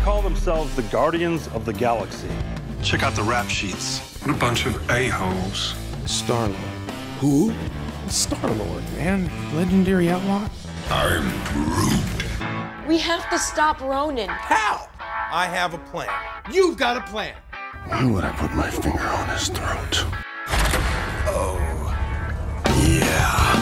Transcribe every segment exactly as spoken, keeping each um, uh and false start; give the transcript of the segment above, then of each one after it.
call themselves the Guardians of the Galaxy. Check out the rap sheets. What a bunch of a-holes. Star-Lord. Who? Star-Lord, man. Legendary outlaw. I'm Groot. We have to stop Ronan. How? I have a plan. You've got a plan. Why would I put my finger on his throat? Oh, yeah.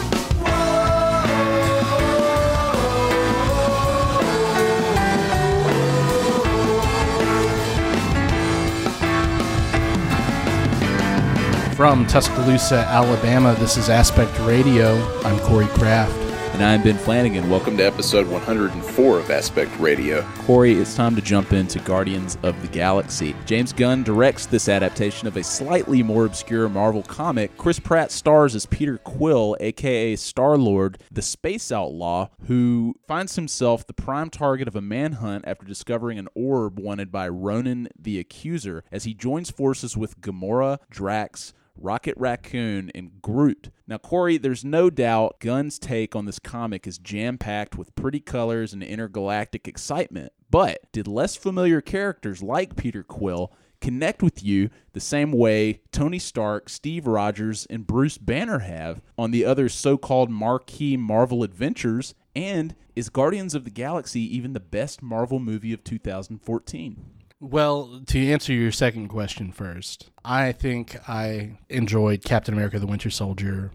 From Tuscaloosa, Alabama, this is Aspect Radio. I'm Corey Kraft. And I'm Ben Flanagan. Welcome to episode one hundred four of Aspect Radio. Corey, it's time to jump into Guardians of the Galaxy. James Gunn directs this adaptation of a slightly more obscure Marvel comic. Chris Pratt stars as Peter Quill, a k a. Star-Lord, the space outlaw, who finds himself the prime target of a manhunt after discovering an orb wanted by Ronan the Accuser, as he joins forces with Gamora, Drax, Rocket Raccoon, and Groot. Now, Corey, there's no doubt Gunn's take on this comic is jam-packed with pretty colors and intergalactic excitement, but did less familiar characters like Peter Quill connect with you the same way Tony Stark, Steve Rogers, and Bruce Banner have on the other so-called marquee Marvel adventures? And is Guardians of the Galaxy even the best Marvel movie of two thousand fourteen? Well, to answer your second question first, I think I enjoyed Captain America the Winter Soldier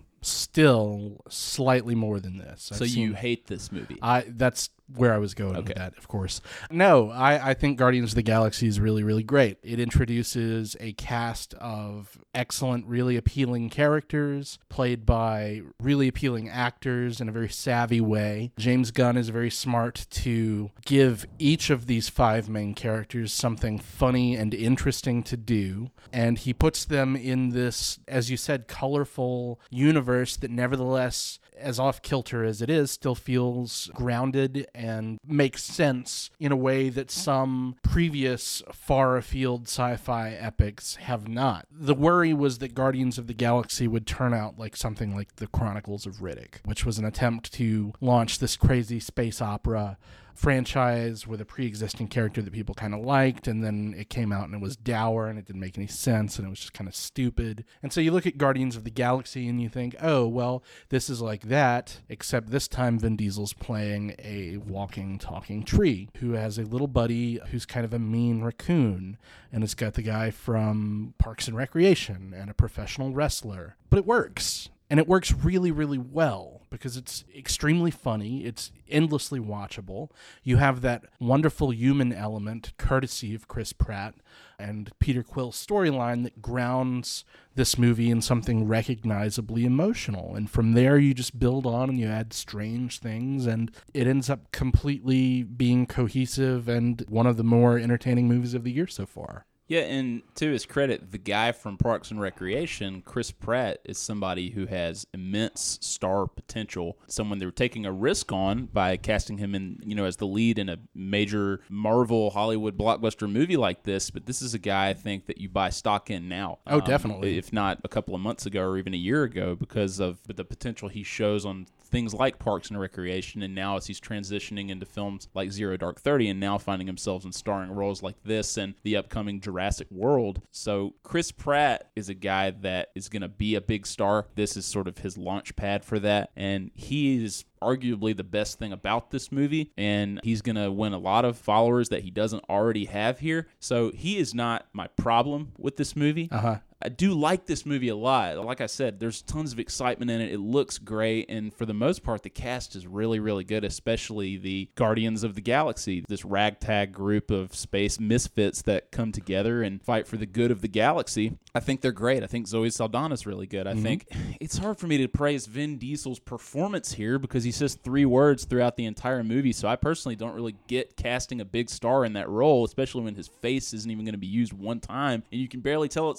still slightly more than this. So I've you seen, hate this movie? I that's where I was going Okay. with that, of course. No, I, I think Guardians of the Galaxy is really, really great. It introduces a cast of excellent, really appealing characters played by really appealing actors in a very savvy way. James Gunn is very smart to give each of these five main characters something funny and interesting to do, and he puts them in this, as you said, colorful universe that nevertheless, as off-kilter as it is, still feels grounded and makes sense in a way that some previous far-afield sci-fi epics have not. The worry was that Guardians of the Galaxy would turn out like something like The Chronicles of Riddick, which was an attempt to launch this crazy space opera franchise with a pre-existing character that people kind of liked, and then it came out and it was dour and it didn't make any sense and it was just kind of stupid. And so you look at Guardians of the Galaxy and you think, oh, well, this is like that, except this time Vin Diesel's playing a walking, talking tree who has a little buddy who's kind of a mean raccoon, and it's got the guy from Parks and Recreation and a professional wrestler. But it works. And it works really, really well because it's extremely funny. It's endlessly watchable. You have that wonderful human element, courtesy of Chris Pratt and Peter Quill's storyline, that grounds this movie in something recognizably emotional. And from there, you just build on and you add strange things, and it ends up completely being cohesive and one of the more entertaining movies of the year so far. Yeah, and to his credit, the guy from Parks and Recreation, Chris Pratt, is somebody who has immense star potential. Someone they were taking a risk on by casting him in, you know, as the lead in a major Marvel Hollywood blockbuster movie like this. But this is a guy I think that you buy stock in now. Oh, um, definitely. If not a couple of months ago or even a year ago, because of the potential he shows on things like Parks and Recreation, and now as he's transitioning into films like Zero Dark Thirty, and now finding himself in starring roles like this and the upcoming Jurassic World. So Chris Pratt is a guy that is going to be a big star. This is sort of his launch pad for that, and he is arguably the best thing about this movie, and he's going to win a lot of followers that he doesn't already have here. So he is not my problem with this movie. Uh-huh. I do like this movie a lot. Like I said, there's tons of excitement in it. It looks great, and for the most part, the cast is really, really good, especially the Guardians of the Galaxy, this ragtag group of space misfits that come together and fight for the good of the galaxy. I think they're great. I think Zoe Saldana's really good. I mm-hmm. think it's hard for me to praise Vin Diesel's performance here because he says three words throughout the entire movie, so I personally don't really get casting a big star in that role, especially when his face isn't even going to be used one time, and you can barely tell it's his voice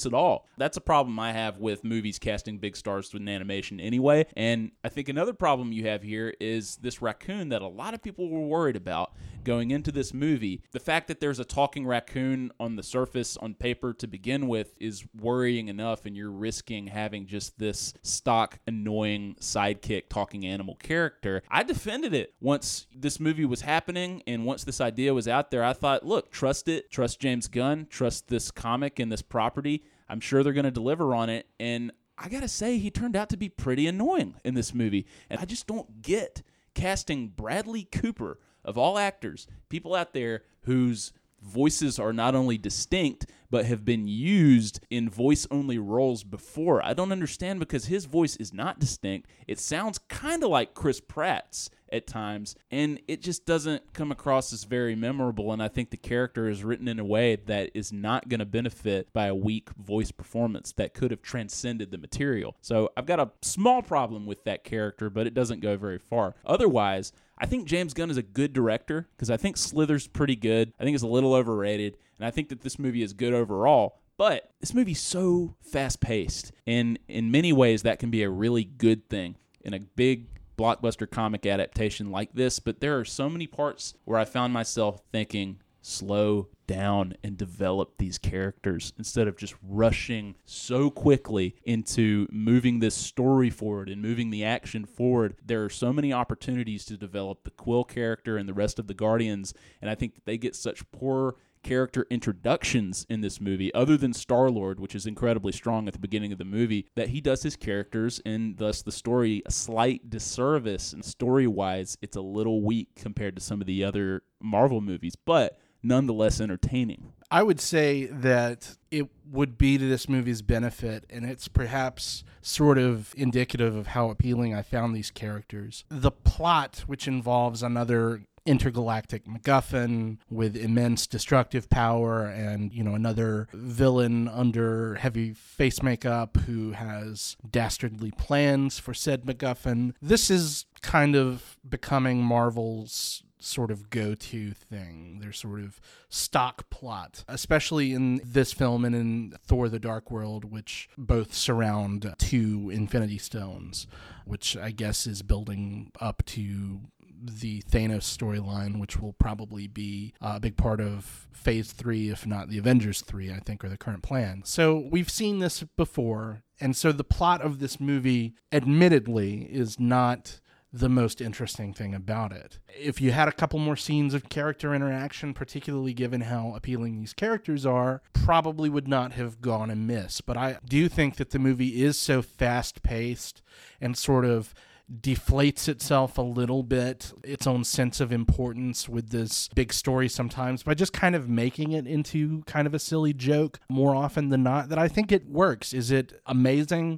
voice at all. That's a problem I have with movies casting big stars in animation anyway. And I think another problem you have here is this raccoon that a lot of people were worried about going into this movie. The fact that there's a talking raccoon on the surface on paper to begin with is worrying enough, and you're risking having just this stock, annoying sidekick talking animal character. I defended it once this movie was happening, and once this idea was out there, I thought, look, trust it, trust James Gunn, trust this comic and this property. I'm sure they're going to deliver on it, and I gotta say, he turned out to be pretty annoying in this movie, and I just don't get casting Bradley Cooper, of all actors, people out there whose voices are not only distinct, but have been used in voice-only roles before. I don't understand, because his voice is not distinct. It sounds kind of like Chris Pratt's at times, and it just doesn't come across as very memorable, and I think the character is written in a way that is not going to benefit by a weak voice performance that could have transcended the material. So I've got a small problem with that character, but it doesn't go very far. Otherwise, I think James Gunn is a good director, because I think Slither's pretty good. I think it's a little overrated, and I think that this movie is good overall. But this movie's so fast-paced, and in many ways that can be a really good thing in a big blockbuster comic adaptation like this. But there are so many parts where I found myself thinking, slow down and develop these characters instead of just rushing so quickly into moving this story forward and moving the action forward. There are so many opportunities to develop the Quill character and the rest of the Guardians, and I think that they get such poor character introductions in this movie, other than Star-Lord, which is incredibly strong at the beginning of the movie, that he does his characters and thus the story a slight disservice. And story-wise, it's a little weak compared to some of the other Marvel movies, but nonetheless entertaining. I would say that it would be to this movie's benefit, and it's perhaps sort of indicative of how appealing I found these characters. The plot, which involves another intergalactic MacGuffin with immense destructive power and, you know, another villain under heavy face makeup who has dastardly plans for said MacGuffin. This is kind of becoming Marvel's sort of go-to thing, their sort of stock plot, especially in this film and in Thor the Dark World, which both surround two Infinity Stones, which I guess is building up to the Thanos storyline, which will probably be a big part of Phase three, if not the Avengers three, I think, are the current plan. So we've seen this before, and so the plot of this movie, admittedly, is not the most interesting thing about it. If you had a couple more scenes of character interaction, particularly given how appealing these characters are, probably would not have gone amiss. But I do think that the movie is so fast-paced and sort of deflates itself a little bit, its own sense of importance with this big story sometimes, by just kind of making it into kind of a silly joke more often than not, that I think it works. Is it amazing?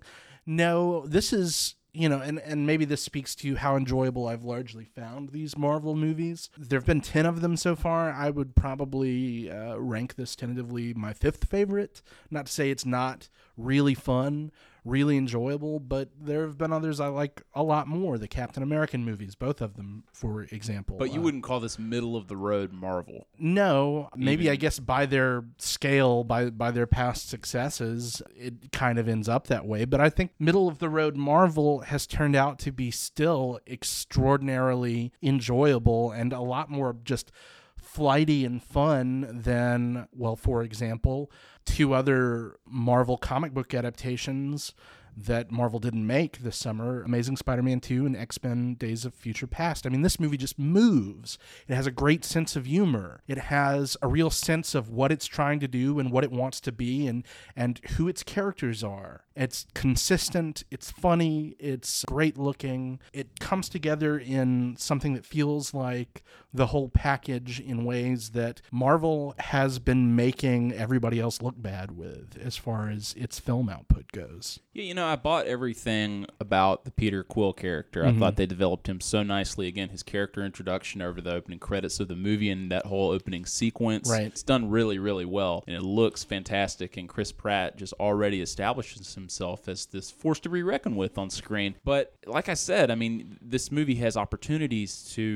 No, this is... You know, and, and maybe this speaks to how enjoyable I've largely found these Marvel movies. There have been ten of them so far. I would probably uh, rank this tentatively my fifth favorite. Not to say it's not really fun, really enjoyable, but there have been others I like a lot more. The Captain American movies, both of them, for example. But you uh, wouldn't call this middle-of-the-road Marvel. No. Maybe, Even. I guess, by their scale, by, by their past successes, it kind of ends up that way. But I think middle-of-the-road Marvel has turned out to be still extraordinarily enjoyable and a lot more just flighty and fun than, well, for example, two other Marvel comic book adaptations that Marvel didn't make this summer, Amazing Spider-Man two and X-Men Days of Future Past. I mean, this movie just moves. It has a great sense of humor. It has a real sense of what it's trying to do and what it wants to be and, and who its characters are. It's consistent, it's funny, it's great looking. It comes together in something that feels like the whole package in ways that Marvel has been making everybody else look bad with as far as its film output goes. Yeah, you know, I bought everything about the Peter Quill character. I mm-hmm. thought they developed him so nicely. Again, his character introduction over the opening credits of the movie and that whole opening sequence. Right. It's done really, really well, and it looks fantastic, and Chris Pratt just already establishes himself as this force to be reckoned with on screen. But like I said, I mean, this movie has opportunities to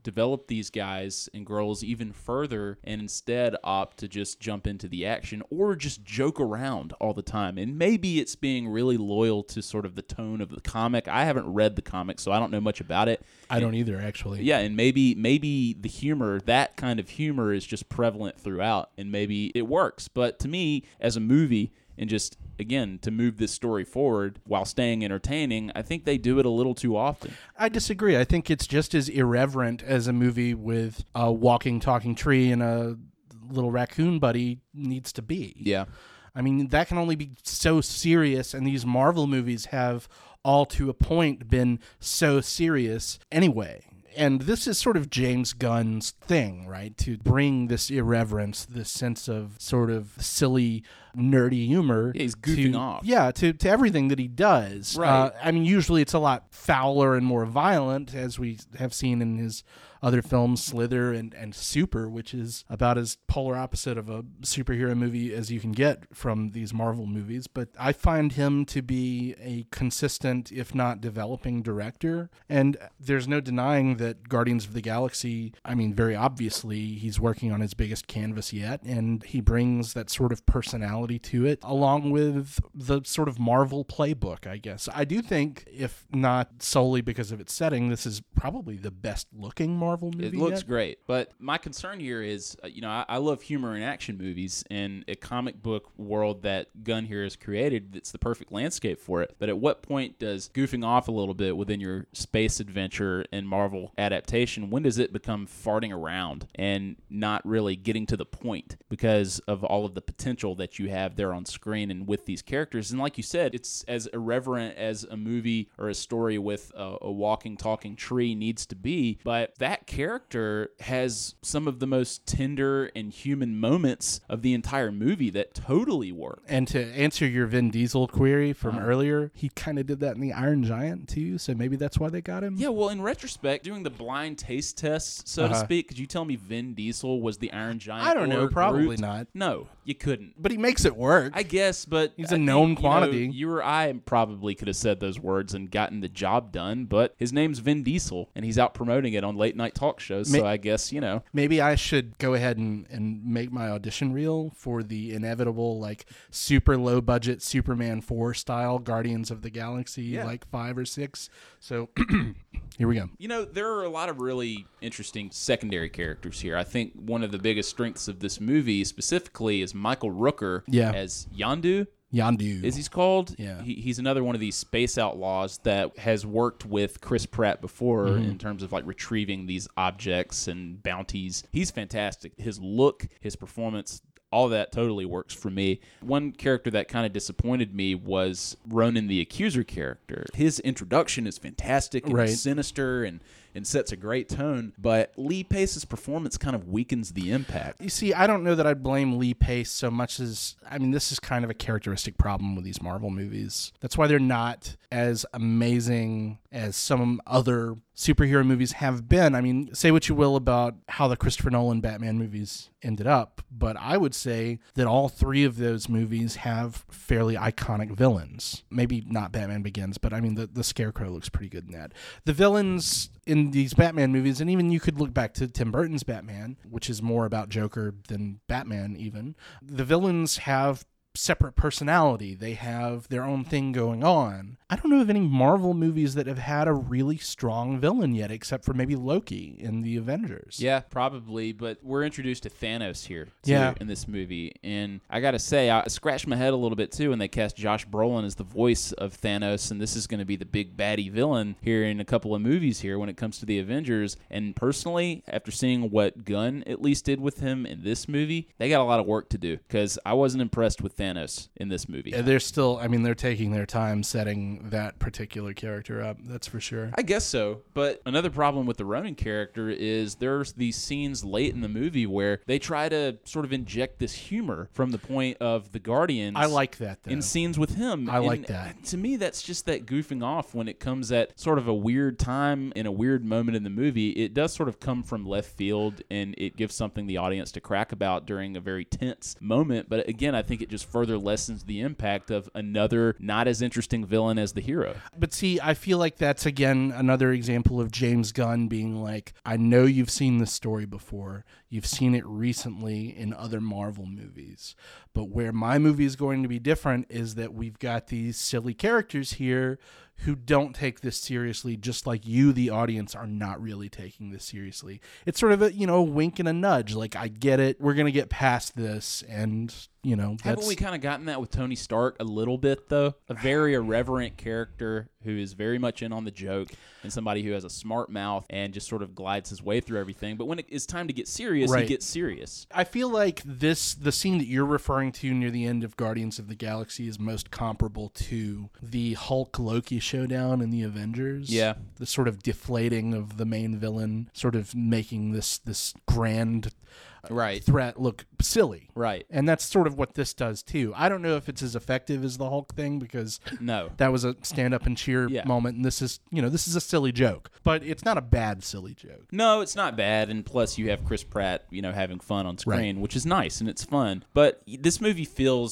develop these guys and girls even further and instead opt to just jump into the action or just joke around all the time. And maybe it's being really loyal to sort of the tone of the comic. I haven't read the comic, so I don't know much about it. I don't either, actually. Yeah, and maybe maybe the humor, that kind of humor is just prevalent throughout, and maybe it works. But to me, as a movie, and just, again, to move this story forward while staying entertaining, I think they do it a little too often. I disagree. I think it's just as irreverent as a movie with a walking, talking tree and a little raccoon buddy needs to be. Yeah. I mean, that can only be so serious, and these Marvel movies have all to a point been so serious anyway. And this is sort of James Gunn's thing, right? To bring this irreverence, this sense of sort of silly, nerdy humor. Yeah, he's goofing to, off. Yeah, to, to everything that he does. Right. Uh, I mean, usually it's a lot fouler and more violent, as we have seen in his other films, Slither and, and Super, which is about as polar opposite of a superhero movie as you can get from these Marvel movies. But I find him to be a consistent, if not developing director. And there's no denying that Guardians of the Galaxy, I mean, very obviously, he's working on his biggest canvas yet, and he brings that sort of personality to it, along with the sort of Marvel playbook, I guess. I do think, if not solely because of its setting, this is probably the best looking Marvel movie It looks yet. great, but my concern here is, uh, you know, I, I love humor in action movies, and a comic book world that Gunn here has created, it's the perfect landscape for it. But at what point does goofing off a little bit within your space adventure and Marvel adaptation, when does it become farting around and not really getting to the point because of all of the potential that you have there on screen and with these characters? And like you said, it's as irreverent as a movie or a story with a, a walking, talking tree needs to be, but that character has some of the most tender and human moments of the entire movie that totally work. And to answer your Vin Diesel query from uh-huh. earlier, he kind of did that in The Iron Giant too, so maybe that's why they got him. Yeah, well, in retrospect, doing the blind taste test, so uh-huh. to speak, could you tell me Vin Diesel was the Iron Giant? I don't know, probably Groot? not. No, you couldn't. But he makes it work. I guess, but he's a known think, quantity. You know, you or I probably could have said those words and gotten the job done, but his name's Vin Diesel, and he's out promoting it on late night talk shows, so I guess, you know. Maybe I should go ahead and, and make my audition reel for the inevitable, like, super low-budget Superman four style Guardians of the Galaxy, yeah. like five or six. So, here we go. You know, there are a lot of really interesting secondary characters here. I think one of the biggest strengths of this movie specifically is Michael Rooker yeah. as Yondu. Yondu. Is he's called? Yeah. He, he's another one of these space outlaws that has worked with Chris Pratt before mm-hmm. in terms of like retrieving these objects and bounties. He's fantastic. His look, his performance, all that totally works for me. One character that kind of disappointed me was Ronan the Accuser character. His introduction is fantastic and right. sinister and and sets a great tone, but Lee Pace's performance kind of weakens the impact. You see, I don't know that I'd blame Lee Pace so much as, I mean, this is kind of a characteristic problem with these Marvel movies. That's why they're not as amazing as some other superhero movies have been. I mean, say what you will about how the Christopher Nolan Batman movies ended up, but I would say that all three of those movies have fairly iconic villains. Maybe not Batman Begins, but I mean, the, the Scarecrow looks pretty good in that. The villains in these Batman movies, and even you could look back to Tim Burton's Batman, which is more about Joker than Batman even, the villains have separate personality. They have their own thing going on. I don't know of any Marvel movies that have had a really strong villain yet, except for maybe Loki in the Avengers. Yeah, probably, but we're introduced to Thanos here too, yeah. in this movie, and I gotta say, I scratched my head a little bit too when they cast Josh Brolin as the voice of Thanos, and this is going to be the big baddie villain here in a couple of movies here when it comes to the Avengers. And personally, after seeing what Gunn at least did with him in this movie, they got a lot of work to do, because I wasn't impressed with Thanos in this movie. Yeah, they're still, I mean, they're taking their time setting that particular character up, that's for sure. I guess so, but another problem with the Ronan character is there's these scenes late in the movie where they try to sort of inject this humor from the point of the Guardians. I like that, though. In scenes with him. I like and that. To me, that's just that goofing off when it comes at sort of a weird time in a weird moment in the movie. It does sort of come from left field, and it gives something the audience to crack about during a very tense moment, but again, I think it just further lessens the impact of another not as interesting villain as the hero. But see, I feel like that's, again, another example of James Gunn being like, I know you've seen this story before. You've seen it recently in other Marvel movies. But where my movie is going to be different is that we've got these silly characters here who don't take this seriously, just like you, the audience, are not really taking this seriously. It's sort of a, you know, wink and a nudge. Like, I get it. We're going to get past this. And, you know, that's... Haven't we kind of gotten that with Tony Stark a little bit, though? A very irreverent character who is very much in on the joke and somebody who has a smart mouth and just sort of glides his way through everything. But when it's time to get serious, right. he gets serious. I feel like this, the scene that you're referring to near the end of Guardians of the Galaxy is most comparable to the Hulk-Loki showdown in the Avengers. Yeah. The sort of deflating of the main villain, sort of making this this grand right. threat look silly. Right. And that's sort of what this does too. I don't know if it's as effective as the Hulk thing because no. that was a stand up and cheer yeah. moment, and this is, you know, this is a silly joke. But it's not a bad silly joke. No, it's not bad, and plus you have Chris Pratt, you know, having fun on screen, right. which is nice and it's fun. But this movie feels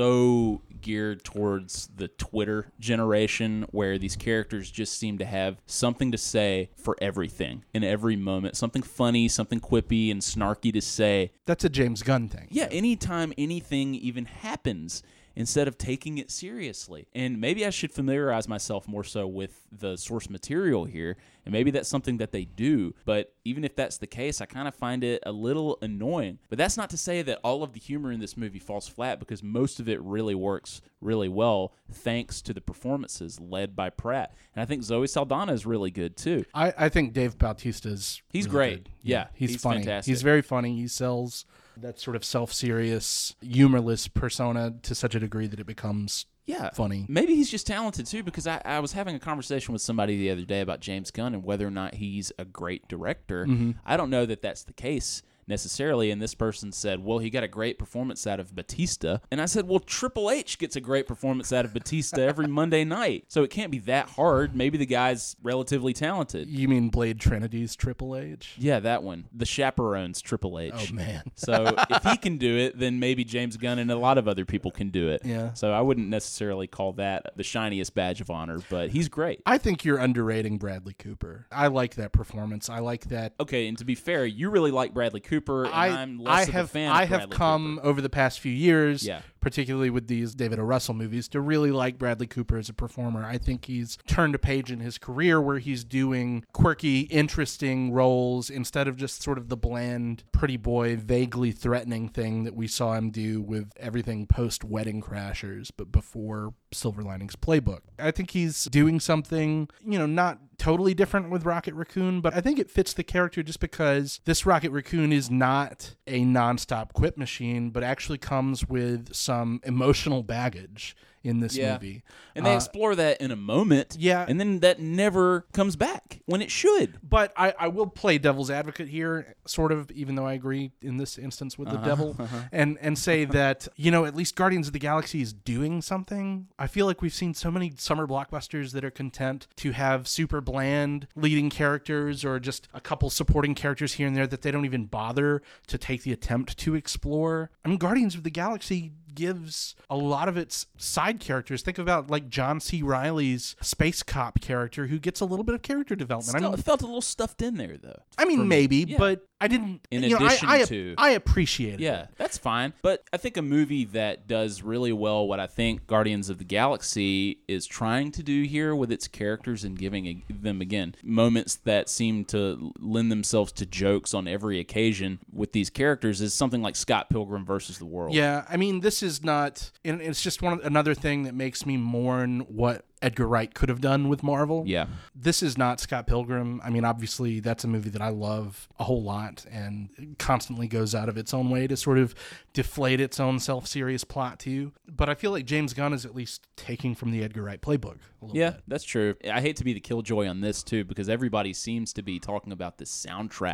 so geared towards the Twitter generation where these characters just seem to have something to say for everything in every moment, something funny, something quippy and snarky to say. That's a James Gunn thing. Yeah, anytime anything even happens, instead of taking it seriously. And maybe I should familiarize myself more so with the source material here, and maybe that's something that they do. But even if that's the case, I kind of find it a little annoying. But that's not to say that all of the humor in this movie falls flat, because most of it really works really well thanks to the performances led by Pratt. And I think Zoe Saldana is really good too. I, I think Dave Bautista's He's really great. good. Yeah, he's, he's funny. fantastic. He's very funny. He sells that sort of self-serious, humorless persona to such a degree that it becomes yeah, funny. Maybe he's just talented too, because I, I was having a conversation with somebody the other day about James Gunn and whether or not he's a great director. Mm-hmm. I don't know that that's the case necessarily, and this person said, well, he got a great performance out of Batista. And I said, well, Triple H gets a great performance out of Batista every Monday night, so it can't be that hard. Maybe the guy's relatively talented. You mean Blade Trinity's Triple H? Yeah, that one. The Chaperone's Triple H. Oh, man. So if he can do it, then maybe James Gunn and a lot of other people can do it. Yeah. So I wouldn't necessarily call that the shiniest badge of honor, but he's great. I think you're underrating Bradley Cooper. I like that performance. I like that. Okay, and to be fair, you really like Bradley Cooper, and I, I'm less I of have, a fan I of have Bradley come Cooper. over the past few years, Yeah. particularly with these David O. Russell movies, to really like Bradley Cooper as a performer. I think he's turned a page in his career where he's doing quirky, interesting roles instead of just sort of the bland, pretty boy, vaguely threatening thing that we saw him do with everything post-Wedding Crashers, but before Silver Linings Playbook. I think he's doing something, you know, not totally different with Rocket Raccoon, but I think it fits the character just because this Rocket Raccoon is not a nonstop quip machine, but actually comes with some emotional baggage in this yeah. movie. And they Uh, explore that in a moment, yeah. and then that never comes back when it should. But I, I will play devil's advocate here, sort of, even though I agree in this instance with Uh-huh, the devil, uh-huh. and, and say that, you know, at least Guardians of the Galaxy is doing something. I feel like we've seen so many summer blockbusters that are content to have super bland leading characters or just a couple supporting characters here and there that they don't even bother to take the attempt to explore. I mean, Guardians of the Galaxy gives a lot of its side characters. Think about like John C. Reilly's space cop character, who gets a little bit of character development. Still, I mean, it felt a little stuffed in there, though. I mean, for me. maybe, Yeah. but I didn't. In you know, addition I, I, to- I appreciate it. Yeah, that's fine. But I think a movie that does really well what I think Guardians of the Galaxy is trying to do here with its characters and giving a, them, again, moments that seem to lend themselves to jokes on every occasion with these characters is something like Scott Pilgrim versus the World. Yeah, I mean, this is not. And it's just one another thing that makes me mourn what Edgar Wright could have done with Marvel. Yeah. This is not Scott Pilgrim. I mean, obviously, that's a movie that I love a whole lot and constantly goes out of its own way to sort of deflate its own self-serious plot too. But I feel like James Gunn is at least taking from the Edgar Wright playbook a little Yeah, bit. that's true. I hate to be the killjoy on this too, because everybody seems to be talking about this soundtrack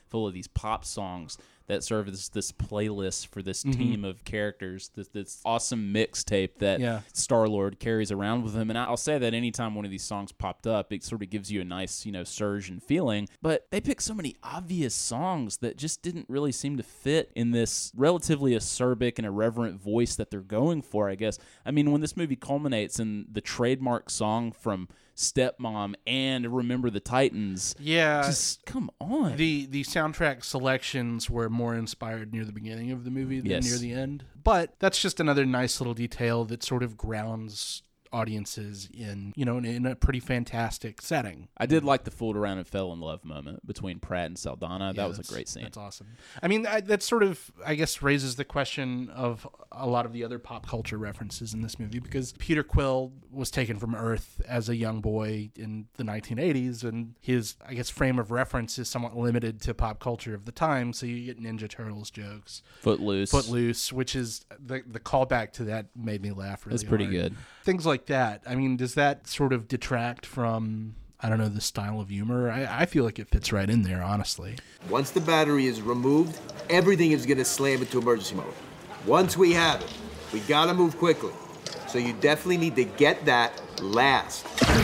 full of these pop songs that serve as this playlist for this mm-hmm. team of characters, this, this awesome mixtape that yeah. Star-Lord carries around with him. And I'll say that anytime one of these songs popped up, it sort of gives you a nice, you know, surge and feeling. But they picked so many obvious songs that just didn't really seem to fit in this relatively acerbic and irreverent voice that they're going for, I guess. I mean, when this movie culminates in the trademark song from Stepmom and Remember the Titans. Yeah. Just come on. The the soundtrack selections were more inspired near the beginning of the movie than yes. near the end. But that's just another nice little detail that sort of grounds audiences in, you know, in, in a pretty fantastic setting. I did like the fooled around and fell in love moment between Pratt and Saldana. Yeah, that was a great scene. That's awesome. I mean, I, that sort of, I guess, raises the question of a lot of the other pop culture references in this movie, because Peter Quill was taken from Earth as a young boy in the nineteen eighties, and his, I guess, frame of reference is somewhat limited to pop culture of the time, so you get Ninja Turtles jokes. Footloose. Footloose, which is, the, the callback to that made me laugh really That's pretty hard. good. Things like that. I mean, does that sort of detract from, I don't know, the style of humor? I, I feel like it fits right in there, honestly. Once the battery is removed, everything is going to slam into emergency mode. Once we have it, we got to move quickly. So you definitely need to get that last.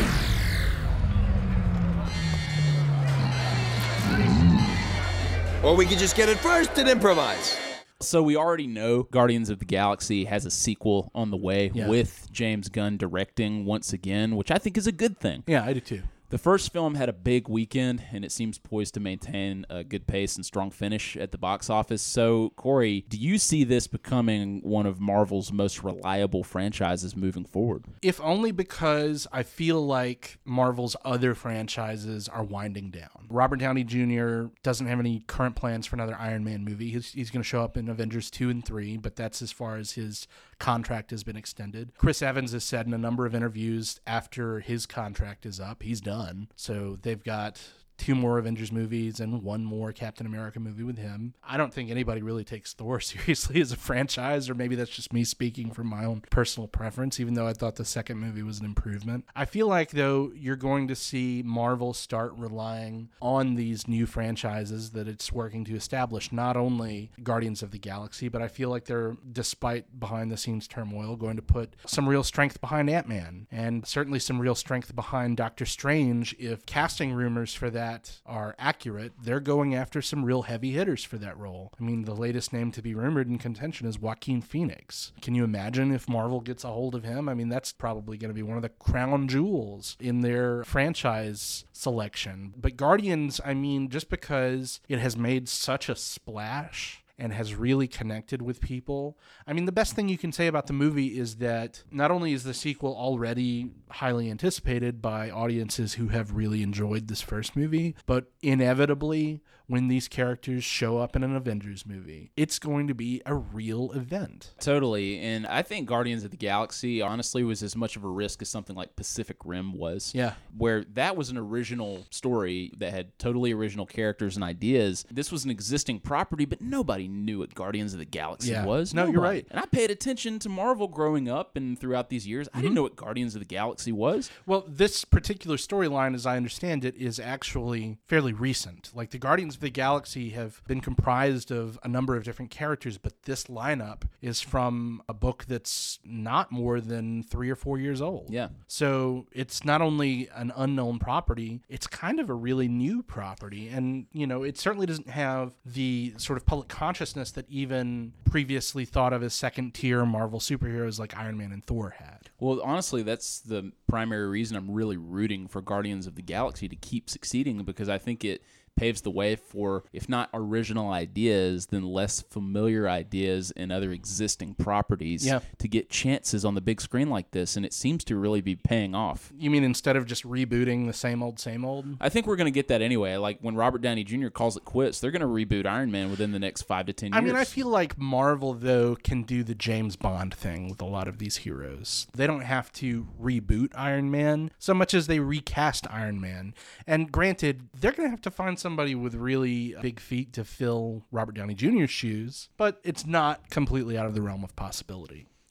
Or we could just get it first and improvise. So we already know Guardians of the Galaxy has a sequel on the way yeah. with James Gunn directing once again, which I think is a good thing. Yeah, I do too. The first film had a big weekend, and it seems poised to maintain a good pace and strong finish at the box office. So, Corey, do you see this becoming one of Marvel's most reliable franchises moving forward? If only because I feel like Marvel's other franchises are winding down. Robert Downey Junior doesn't have any current plans for another Iron Man movie. He's, he's going to show up in Avengers two and three, but that's as far as his contract has been extended. Chris Evans has said in a number of interviews after his contract is up, he's done. So they've got two more Avengers movies and one more Captain America movie with him. I don't think anybody really takes Thor seriously as a franchise, or maybe that's just me speaking from my own personal preference, even though I thought the second movie was an improvement. I feel like, though, you're going to see Marvel start relying on these new franchises that it's working to establish, not only Guardians of the Galaxy, but I feel like they're, despite behind-the-scenes turmoil, going to put some real strength behind Ant-Man, and certainly some real strength behind Doctor Strange. If casting rumors for that are accurate, they're going after some real heavy hitters for that role. I mean, the latest name to be rumored in contention is Joaquin Phoenix. Can you imagine if Marvel gets a hold of him? I mean, that's probably going to be one of the crown jewels in their franchise selection. But Guardians, I mean, just because it has made such a splash and has really connected with people. I mean, the best thing you can say about the movie is that not only is the sequel already highly anticipated by audiences who have really enjoyed this first movie, but inevitably, when these characters show up in an Avengers movie, it's going to be a real event. Totally. And I think Guardians of the Galaxy, honestly, was as much of a risk as something like Pacific Rim was. Yeah. Where that was an original story that had totally original characters and ideas. This was an existing property, but nobody knew what Guardians of the Galaxy yeah. was. No, Nobody. you're right. And I paid attention to Marvel growing up and throughout these years. I mm-hmm. didn't know what Guardians of the Galaxy was. Well, this particular storyline, as I understand it, is actually fairly recent. Like, the Guardians of the Galaxy have been comprised of a number of different characters, but this lineup is from a book that's not more than three or four years old. Yeah. So it's not only an unknown property, it's kind of a really new property. And, you know, it certainly doesn't have the sort of public consciousness that even previously thought of as second-tier Marvel superheroes like Iron Man and Thor had. Well, honestly, that's the primary reason I'm really rooting for Guardians of the Galaxy to keep succeeding, because I think it paves the way for, if not original ideas, then less familiar ideas in other existing properties yeah. to get chances on the big screen like this, and it seems to really be paying off. You mean instead of just rebooting the same old, same old? I think we're going to get that anyway. Like, when Robert Downey Junior calls it quits, they're going to reboot Iron Man within the next five to ten years. I mean, I feel like Marvel, though, can do the James Bond thing with a lot of these heroes. They don't have to reboot Iron Man so much as they recast Iron Man. And granted, they're going to have to find somebody with really big feet to fill Robert Downey Junior's shoes, but it's not completely out of the realm of possibility.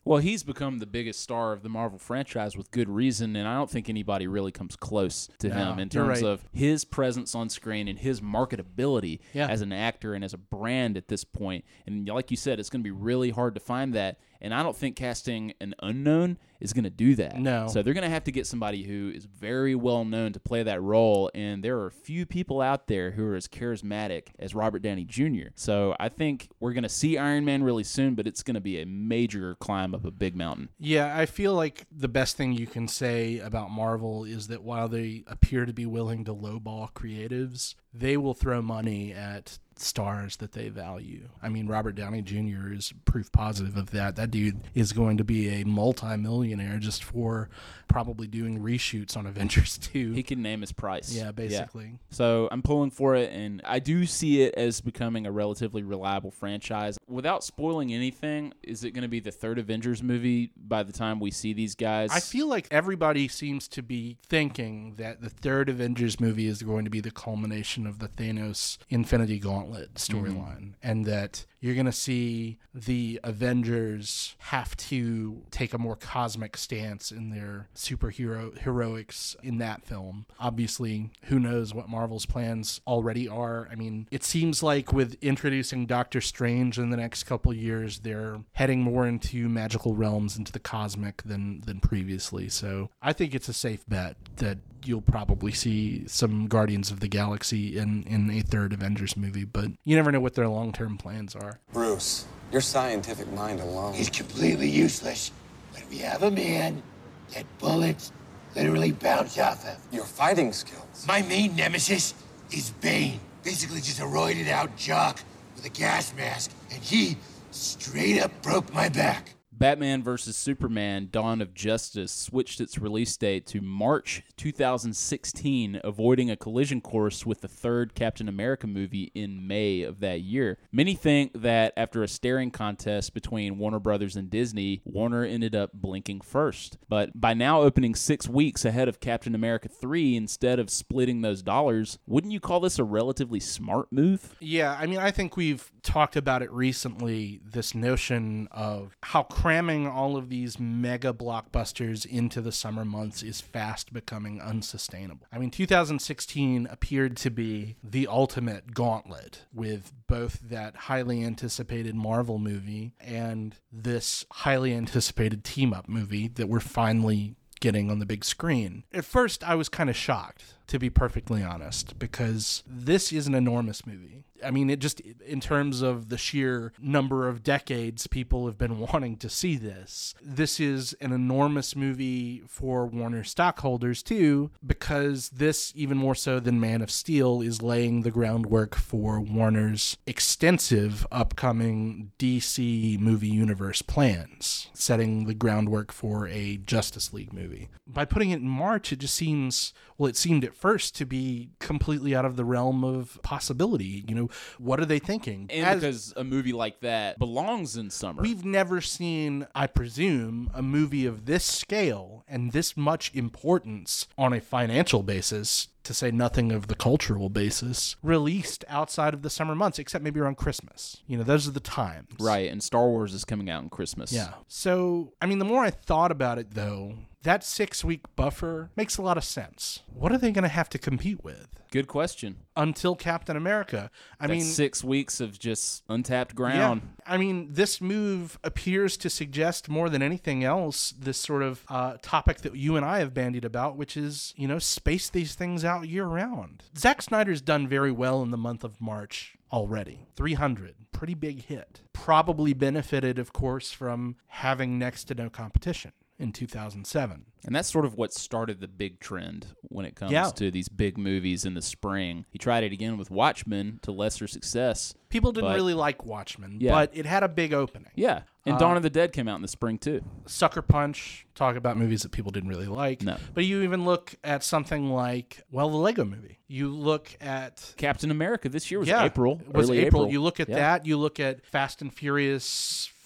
Well, he's become the biggest star of the Marvel franchise with good reason, and I don't think anybody really comes close to No, him in you're terms right. of his presence on screen and his marketability Yeah. as an actor and as a brand at this point. And like you said, it's going to be really hard to find that. And I don't think casting an unknown is going to do that. No. So they're going to have to get somebody who is very well known to play that role. And there are a few people out there who are as charismatic as Robert Downey Junior So I think we're going to see Iron Man really soon, but it's going to be a major climb up a big mountain. Yeah, I feel like the best thing you can say about Marvel is that while they appear to be willing to lowball creatives, they will throw money at stars that they value. I mean, Robert Downey Junior is proof positive of that. That dude is going to be a multi-millionaire just for probably doing reshoots on Avengers two. He can name his price. Yeah, basically. Yeah. So I'm pulling for it, and I do see it as becoming a relatively reliable franchise. Without spoiling anything, is it going to be the third Avengers movie by the time we see these guys? I feel like everybody seems to be thinking that the third Avengers movie is going to be the culmination of the Thanos Infinity Gauntlet storyline, mm-hmm. and that you're going to see the Avengers have to take a more cosmic stance in their superhero heroics in that film. Obviously, who knows what Marvel's plans already are. I mean, it seems like with introducing Doctor Strange in the next couple years, they're heading more into magical realms, into the cosmic than than previously. So I think it's a safe bet that you'll probably see some Guardians of the Galaxy in, in a third Avengers movie, but you never know what their long-term plans are. Bruce, your scientific mind alone. He's completely useless when we have a man that bullets literally bounce off of. Your fighting skills. My main nemesis is Bane. Basically just a roided out jock with a gas mask, and he straight up broke my back. Batman versus Superman Dawn of Justice switched its release date to March two thousand sixteen, avoiding a collision course with the third Captain America movie in May of that year. Many think that after a staring contest between Warner Brothers and Disney, Warner ended up blinking first. But by now opening six weeks ahead of Captain America three instead of splitting those dollars, wouldn't you call this a relatively smart move? Yeah, I mean, I think we've talked about it recently, this notion of how cramming all of these mega blockbusters into the summer months is fast becoming unsustainable. I mean, two thousand sixteen appeared to be the ultimate gauntlet with both that highly anticipated Marvel movie and this highly anticipated team-up movie that we're finally getting on the big screen. At first, I was kind of shocked, to be perfectly honest, because this is an enormous movie. I mean, it just, in terms of the sheer number of decades people have been wanting to see this, this is an enormous movie for Warner stockholders too, because this, even more so than Man of Steel, is laying the groundwork for Warner's extensive upcoming D C movie universe plans, setting the groundwork for a Justice League movie. By putting it in March, it just seems, well, it seemed at first to be completely out of the realm of possibility. You know, what are they thinking? And As, because a movie like that belongs in summer. We've never seen, I presume, a movie of this scale and this much importance on a financial basis, to say nothing of the cultural basis, released outside of the summer months, except maybe around Christmas. You know, those are the times. Right, and Star Wars is coming out in Christmas. Yeah. So, I mean, the more I thought about it, though, that six-week buffer makes a lot of sense. What are they going to have to compete with? Good question. Until Captain America. I That's mean, six weeks of just untapped ground. Yeah. I mean, this move appears to suggest more than anything else this sort of uh, topic that you and I have bandied about, which is, you know, space these things out year round. Zack Snyder's done very well in the month of March already. three hundred. Pretty big hit. Probably benefited, of course, from having next to no competition in two thousand seven. And that's sort of what started the big trend when it comes Yeah. to these big movies in the spring. He tried it again with Watchmen to lesser success. People didn't but- really like Watchmen, Yeah. but it had a big opening. Yeah. And Uh, Dawn of the Dead came out in the spring, too. Sucker Punch, talk about movies that people didn't really like. No. But you even look at something like, well, the Lego movie. You look at... Captain America this year was yeah, April. It was early April. April. You look at Yeah. that. You look at Fast and Furious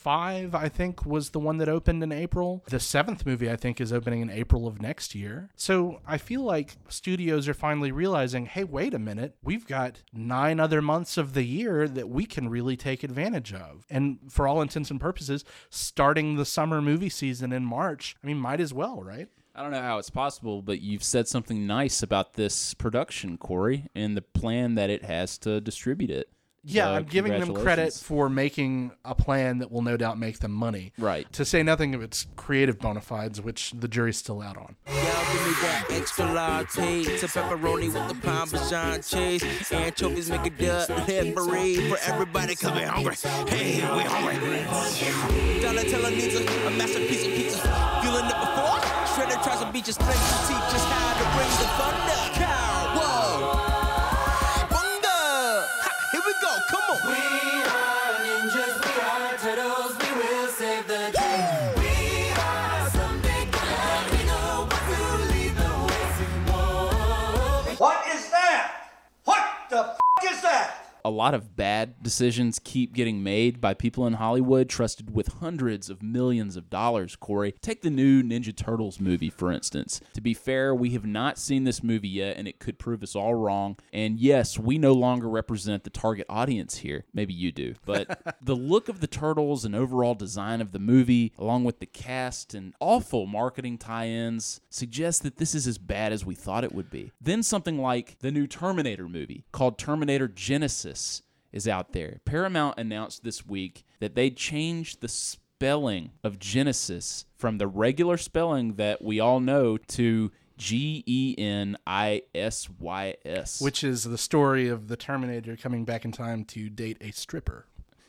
five, I think, was the one that opened in April. The seventh movie, I think, is opening in April of next year. So I feel like studios are finally realizing, hey, wait a minute, we've got nine other months of the year that we can really take advantage of. And for all intents and purposes, starting the summer movie season in March, I mean, might as well, right? I don't know how it's possible, but you've said something nice about this production, Corey, and the plan that it has to distribute it. Yeah, So, I'm giving them credit congratulations. for making a plan that will no doubt make them money. Right. To say nothing of its creative bona fides, which the jury's still out on. Y'all give me that extra latte to pepperoni with the Parmesan cheese. Anchovies make a dud parade for everybody cause we hungry. Hey, we hungry. Donatella needs a, a masterpiece of pizza. Feeling it before? Shredder tries to beat your strength to teach us how to bring the thunder. Cow, whoa. Bunga. Ha, here we go, come on. We are ninjas, we are turtles, we will save the day. We are something good, we know what to lead the way. What is that? What the f*** is that? A lot of bad decisions keep getting made by people in Hollywood trusted with hundreds of millions of dollars, Corey. Take the new Ninja Turtles movie, for instance. To be fair, we have not seen this movie yet, and it could prove us all wrong. And yes, we no longer represent the target audience here. Maybe you do. But the look of the Turtles and overall design of the movie, along with the cast and awful marketing tie-ins, suggests that this is as bad as we thought it would be. Then something like the new Terminator movie, called Terminator Genesis, is out there. Paramount announced this week that they changed the spelling of Genesis from the regular spelling that we all know to G E N I S Y S. Which is the story of the Terminator coming back in time to date a stripper.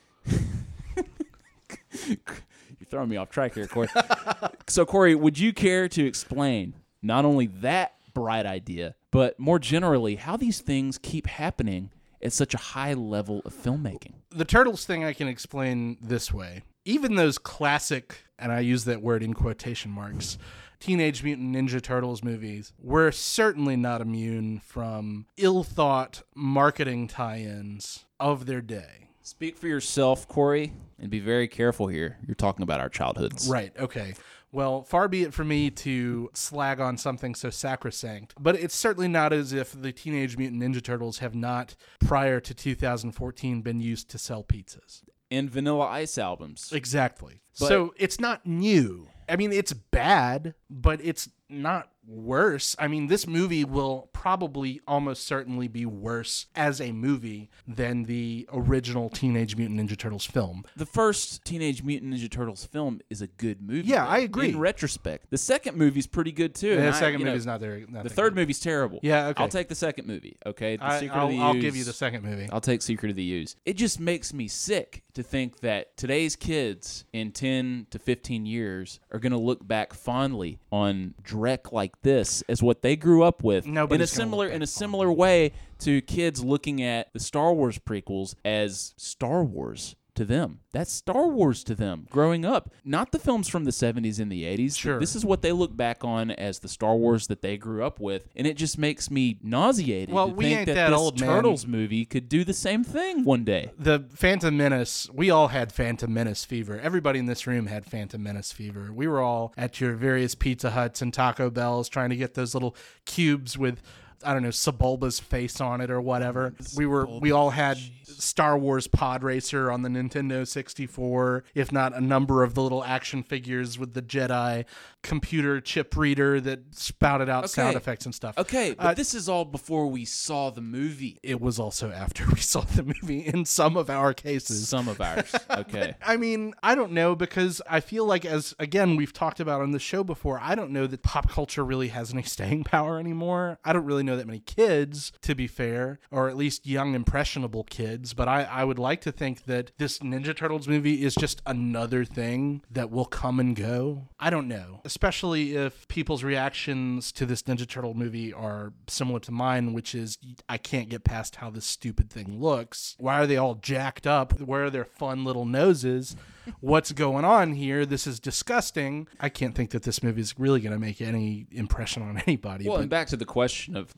You're throwing me off track here, Corey. So, Corey, would you care to explain not only that bright idea, but more generally, how these things keep happening at such a high level of filmmaking? The Turtles thing I can explain this way. Even those classic, and I use that word in quotation marks, Teenage Mutant Ninja Turtles movies were certainly not immune from ill-thought marketing tie-ins of their day. Speak for yourself, Corey, and be very careful here. You're talking about our childhoods. Right, okay. Well, far be it from me to slag on something so sacrosanct, but it's certainly not as if the Teenage Mutant Ninja Turtles have not, prior to two thousand fourteen, been used to sell pizzas. And Vanilla Ice albums. Exactly. But- so it's not new. I mean, it's bad, but it's not worse. I mean, this movie will probably almost certainly be worse as a movie than the original Teenage Mutant Ninja Turtles film. The first Teenage Mutant Ninja Turtles film is a good movie. Yeah, though, I agree. In retrospect. The second movie's pretty good, too. The and I- second you know, movie's not there. Not The that third good. movie's terrible. Yeah, okay. I'll take the second movie, okay? The I, Secret I'll, of the I'll Ooze. give you the second movie. I'll take Secret of the Ooze. It just makes me sick to think that today's kids in ten to fifteen years are going to look back fondly on Drek like this as what they grew up with. Nobody's in a gonna similar look in back a similar way to kids looking at the Star Wars prequels as Star Wars to them. That's Star Wars to them growing up. Not the films from the seventies and the eighties. Sure. This is what they look back on as the Star Wars that they grew up with, and it just makes me nauseated Well, to we think ain't that, that this old, man. Turtles movie could do the same thing one day. The Phantom Menace, we all had Phantom Menace fever. Everybody in this room had Phantom Menace fever. We were all at your various Pizza Huts and Taco Bells trying to get those little cubes with, I don't know, Sebulba's face on it or whatever. We were, we all had Star Wars Pod Racer on the Nintendo sixty-four, if not a number of the little action figures with the Jedi computer chip reader that spouted out sound effects and stuff. Okay, but Uh, this is all before we saw the movie. It was also after we saw the movie in some of our cases. Some of ours. Okay. I mean, I don't know, because I feel like, as again we've talked about on the show before, I don't know that pop culture really has any staying power anymore. I don't really know that many kids, to be fair, or at least young impressionable kids, but I, I would like to think that this Ninja Turtles movie is just another thing that will come and go. I don't know, especially if people's reactions to this Ninja Turtle movie are similar to mine, which is, I can't get past how this stupid thing looks. Why are they all jacked up? Where are their fun little noses? What's going on here? This is disgusting. I can't think that this movie is really going to make any impression on anybody. Well, but and back to the question of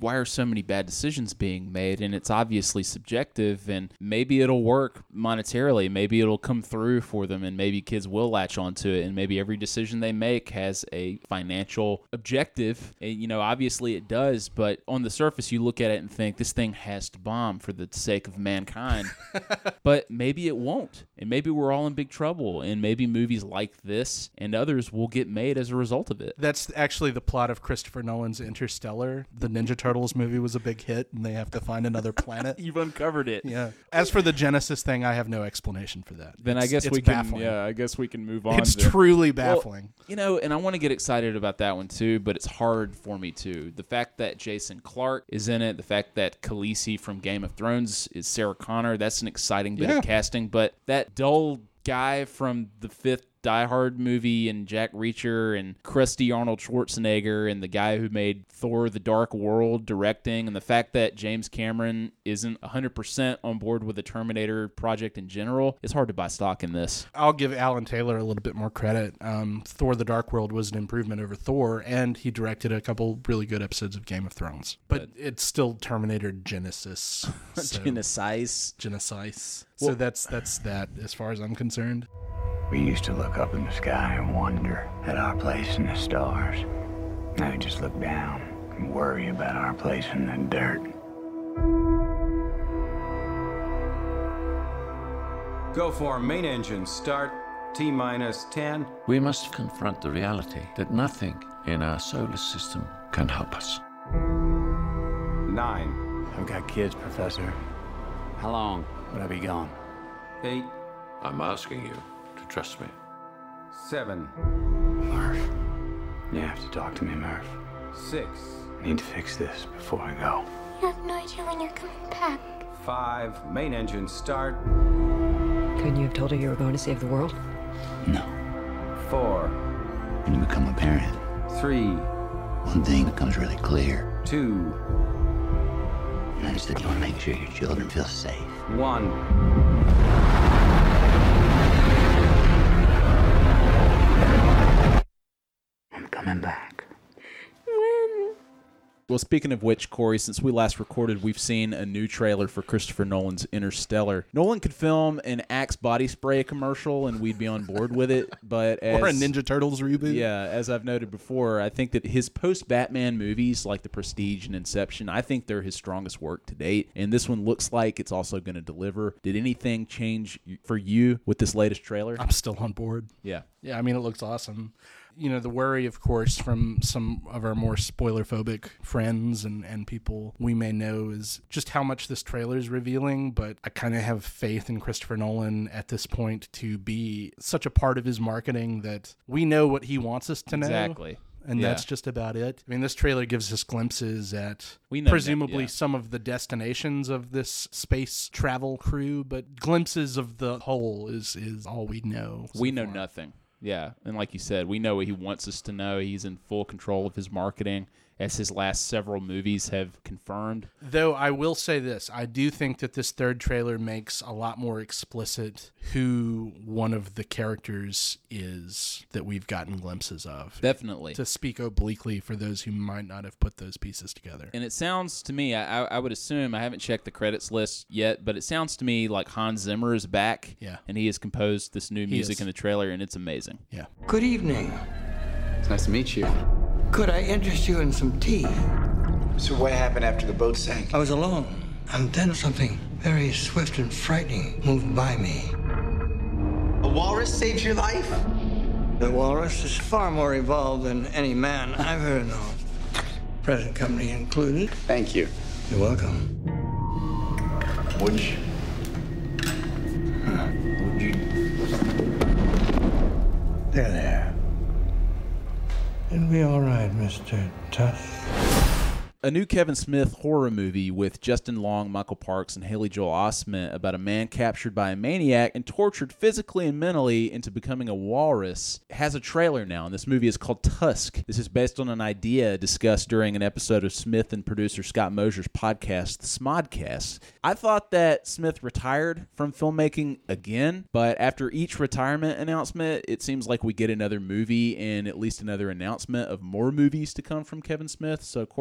why are so many bad decisions being made? And it's obviously subjective, and maybe it'll work monetarily. Maybe it'll come through for them, and maybe kids will latch onto it, and maybe every decision they make has a financial objective. And, you know, obviously it does, but on the surface you look at it and think this thing has to bomb for the sake of mankind. But maybe it won't, and maybe we're all in big trouble, and maybe movies like this and others will get made as a result of it. That's actually the plot of Christopher Nolan's Interstellar. The Ninja Turtles movie was a big hit, and they have to find another planet. You've uncovered it. Yeah. As for the Genesis thing, I have no explanation for that. Then It's- I guess it's we can. baffling. Yeah, I guess we can move on. It's to- truly baffling. Well, you know, and I want to get excited about that one too, but it's hard for me too. The fact that Jason Clarke is in it, the fact that Khaleesi from Game of Thrones is Sarah Connor, that's an exciting bit Yeah. of casting. But that dull guy from the fifth Die Hard movie and Jack Reacher and crusty Arnold Schwarzenegger and the guy who made Thor The Dark World directing, and the fact that James Cameron isn't one hundred percent on board with the Terminator project in general, it's hard to buy stock in this. I'll give Alan Taylor a little bit more credit. Um, Thor The Dark World was an improvement over Thor, and he directed a couple really good episodes of Game of Thrones. But it's still Terminator Genesis. So, Genesis. Genesis. Well- so that's that's that as far as I'm concerned. We used to look up in the sky and wonder at our place in the stars. Now we just look down and worry about our place in the dirt. Go for main engine start, T minus ten. We must confront the reality that nothing in our solar system can help us. Nine. I've got kids, Professor. How long would I be gone? Eight. I'm asking you to trust me. Seven. Murph. You have to talk to me, Murph. Six. I need to fix this before I go. You have no idea when you're coming back. Five. Main engine start. Couldn't you have told her you were going to save the world? No. Four. When you become a parent, Three. one thing becomes really clear. Two. And that's that you want to make sure your children feel safe. One. I'm coming back. When? Well, speaking of which, Corey, since we last recorded, we've seen a new trailer for Christopher Nolan's Interstellar. Nolan could film an Axe body spray commercial and we'd be on board with it, but as, Or a Ninja Turtles reboot. Yeah, as I've noted before, I think that his post-Batman movies, like The Prestige and Inception, I think they're his strongest work to date, and this one looks like it's also going to deliver. Did anything change for you with this latest trailer? I'm still on board. Yeah. Yeah, I mean, it looks awesome. You know, the worry, of course, from some of our more spoiler-phobic friends and, and people we may know is just how much this trailer is revealing, but I kind of have faith in Christopher Nolan at this point to be such a part of his marketing that we know what he wants us to know. Exactly. And Yeah. that's just about it. I mean, this trailer gives us glimpses at We know presumably that, yeah. some of the destinations of this space travel crew, but glimpses of the whole is, is all we know. so We know far. nothing. Yeah, and like you said, we know what he wants us to know. He's in full control of his marketing, as his last several movies have confirmed. Though I will say this, I do think that this third trailer makes a lot more explicit who one of the characters is that we've gotten glimpses of. Definitely. To speak obliquely for those who might not have put those pieces together. And it sounds to me, I, I would assume, I haven't checked the credits list yet, but it sounds to me like Hans Zimmer is back. Yeah. And he has composed this new He music is. in the trailer, and it's amazing. Yeah. Good evening. It's nice to meet you. Could I interest you in some tea? So what happened after the boat sank? I was alone, and then something very swift and frightening moved by me. A walrus saved your life? The walrus is far more evolved than any man I've heard of. Present company included. Thank you. You're welcome. Which? Huh. Would you? There, there. It'll be all right, Mister Tusk. A new Kevin Smith horror movie with Justin Long, Michael Parks, and Haley Joel Osment about a man captured by a maniac and tortured physically and mentally into becoming a walrus has a trailer now, and this movie is called Tusk. This is based on an idea discussed during an episode of Smith and producer Scott Mosier's podcast, The Smodcast. I thought that Smith retired from filmmaking again, but after each retirement announcement, it seems like we get another movie and at least another announcement of more movies to come from Kevin Smith. So, Corey, I'm just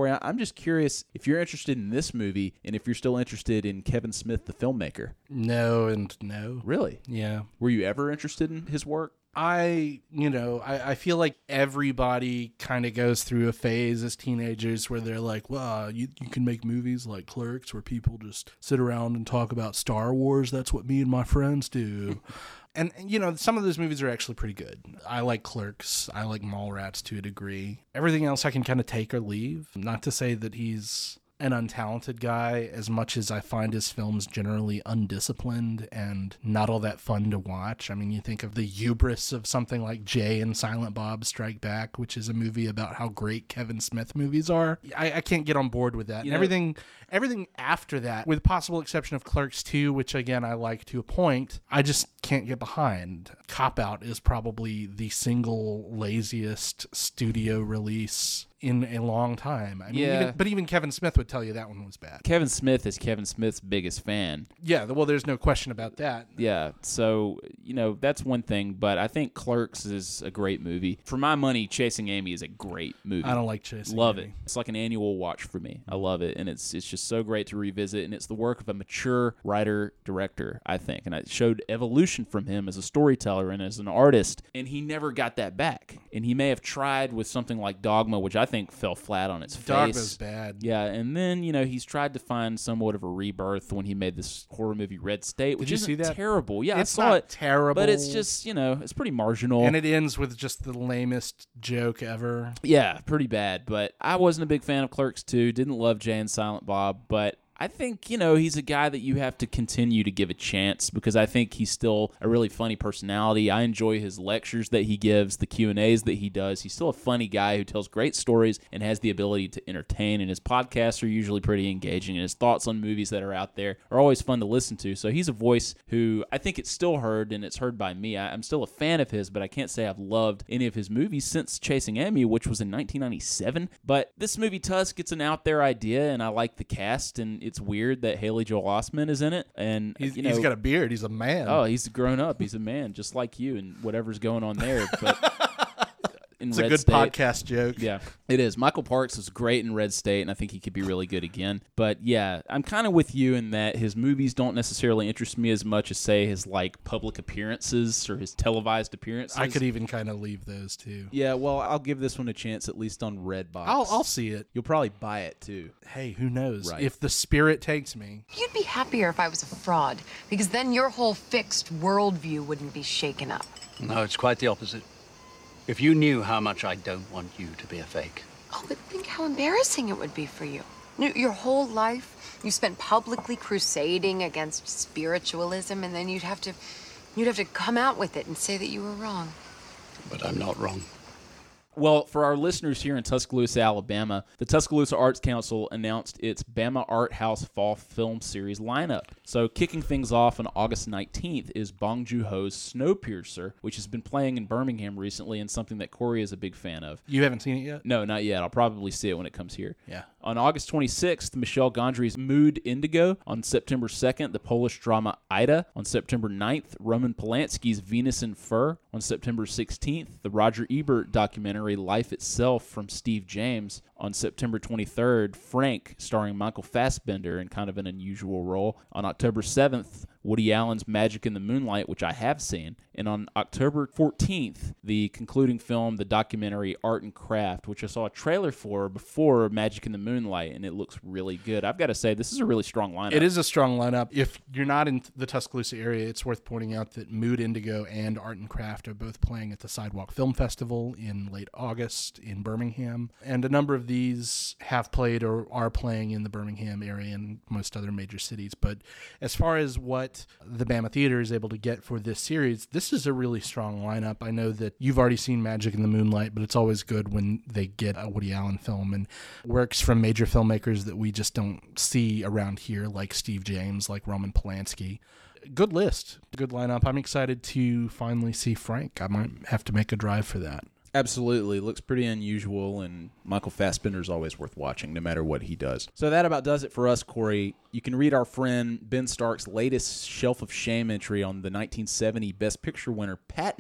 just curious if you're interested in this movie and if you're still interested in Kevin Smith, the filmmaker. No and no. Really? Yeah. Were you ever interested in his work? I, you know, I, I feel like everybody kind of goes through a phase as teenagers where they're like, well, you, you can make movies like Clerks where people just sit around and talk about Star Wars. That's what me and my friends do. And, you know, some of those movies are actually pretty good. I like Clerks. I like Mallrats to a degree. Everything else I can kind of take or leave. Not to say that he's an untalented guy, as much as I find his films generally undisciplined and not all that fun to watch. I mean, you think of the hubris of something like Jay and Silent Bob Strike Back, which is a movie about how great Kevin Smith movies are. I, I can't get on board with that. And You know- everything everything after that, with possible exception of Clerks two, which again I like to a point, I just can't get behind. Cop Out is probably the single laziest studio release in a long time. I mean, Yeah. even, but even Kevin Smith would tell you that one was bad. Kevin Smith is Kevin Smith's biggest fan. Yeah, well, there's no question about that. Yeah, so, you know, that's one thing, but I think Clerks is a great movie. For my money, Chasing Amy is a great movie. I don't like Chasing Love Amy. it. It's like an annual watch for me. I love it, and it's it's just so great to revisit, and it's the work of a mature writer-director, I think, and it showed evolution from him as a storyteller and as an artist, and he never got that back. And he may have tried with something like Dogma, which I think fell flat on its face. Dogma's bad. Yeah, and then, you know, he's tried to find somewhat of a rebirth when he made this horror movie Red State, which you isn't see that? terrible. Yeah, It's I saw not it. terrible. But it's just, you know, it's pretty marginal. And it ends with just the lamest joke ever. Yeah, pretty bad. But I wasn't a big fan of Clerks two. Didn't love Jay and Silent Bob. But I think, you know, he's a guy that you have to continue to give a chance because I think he's still a really funny personality. I enjoy his lectures that he gives, the Q and A's that he does. He's still a funny guy who tells great stories and has the ability to entertain, and his podcasts are usually pretty engaging, and his thoughts on movies that are out there are always fun to listen to. So he's a voice who I think it's still heard, and it's heard by me. I, I'm still a fan of his, but I can't say I've loved any of his movies since Chasing Amy, which was in nineteen ninety-seven. But this movie, Tusk, it's an out there idea, and I like the cast, and it's weird that Haley Joel Osment is in it, and He's, you know, he's got a beard. He's a man. oh, he's grown up. He's a man, just like you, and whatever's going on there. But in It's Red a good State, podcast joke. Yeah, it is. Michael Parks was great in Red State, and I think he could be really good again. But yeah, I'm kind of with you in that his movies don't necessarily interest me as much as, say, his like public appearances or his televised appearances. I could even kind of leave those too. Yeah, well, I'll give this one a chance, at least on Redbox. I'll I'll see it. You'll probably buy it too. Hey, who knows? Right. If the spirit takes me. You'd be happier if I was a fraud, because then your whole fixed worldview wouldn't be shaken up. No, it's quite the opposite. If you knew how much I don't want you to be a fake. Oh, but think how embarrassing it would be for you. You- Your whole life, you spent publicly crusading against spiritualism, and then you'd have to, you'd have to come out with it and say that you were wrong. But I'm not wrong. Well, for our listeners here in Tuscaloosa, Alabama, the Tuscaloosa Arts Council announced its Bama Art House Fall Film Series lineup. So kicking things off on August nineteenth is Bong Joon-ho's Snowpiercer, which has been playing in Birmingham recently and something that Corey is a big fan of. You haven't seen it yet? No, not yet. I'll probably see it when it comes here. Yeah. On August twenty-sixth, Michel Gondry's Mood Indigo. On September second, the Polish drama Ida. On September ninth, Roman Polanski's Venus in Fur. On September sixteenth, the Roger Ebert documentary Life Itself from Steve James. On September twenty-third, Frank, starring Michael Fassbender in kind of an unusual role. On October seventh, Woody Allen's Magic in the Moonlight, which I have seen. And on October fourteenth, the concluding film, the documentary Art and Craft, which I saw a trailer for before Magic in the Moonlight, and it looks really good. I've got to say, this is a really strong lineup. It is a strong lineup. If you're not in the Tuscaloosa area, it's worth pointing out that Mood Indigo and Art and Craft are both playing at the Sidewalk Film Festival in late August in Birmingham. And a number of these have played or are playing in the Birmingham area and most other major cities. But as far as what the Bama Theater is able to get for this series, this is a really strong lineup. I know that you've already seen Magic in the Moonlight, but it's always good when they get a Woody Allen film and works from major filmmakers that we just don't see around here, like Steve James, like Roman Polanski. Good list, good lineup. I'm excited to finally see Frank. I might have to make a drive for that. Absolutely. Looks pretty unusual, and Michael Fassbender is always worth watching, no matter what he does. So that about does it for us, Corey. You can read our friend Ben Stark's latest Shelf of Shame entry on the nineteen seventy Best Picture winner, Patton,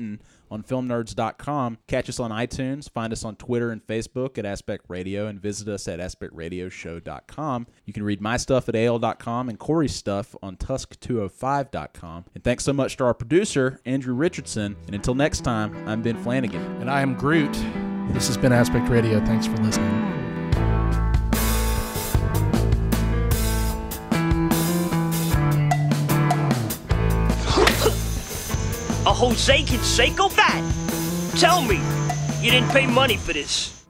on film nerds dot com. Catch us on iTunes, find us on Twitter and Facebook at Aspect Radio, and visit us at aspect radio show dot com. You can read my stuff at A L dot com and Corey's stuff on tusk two oh five dot com. And thanks so much to our producer, Andrew Richardson. And until next time, I'm Ben Flanagan. And I am Groot. This has been Aspect Radio. Thanks for listening. A Jose Canseco bat? Tell me, you didn't pay money for this.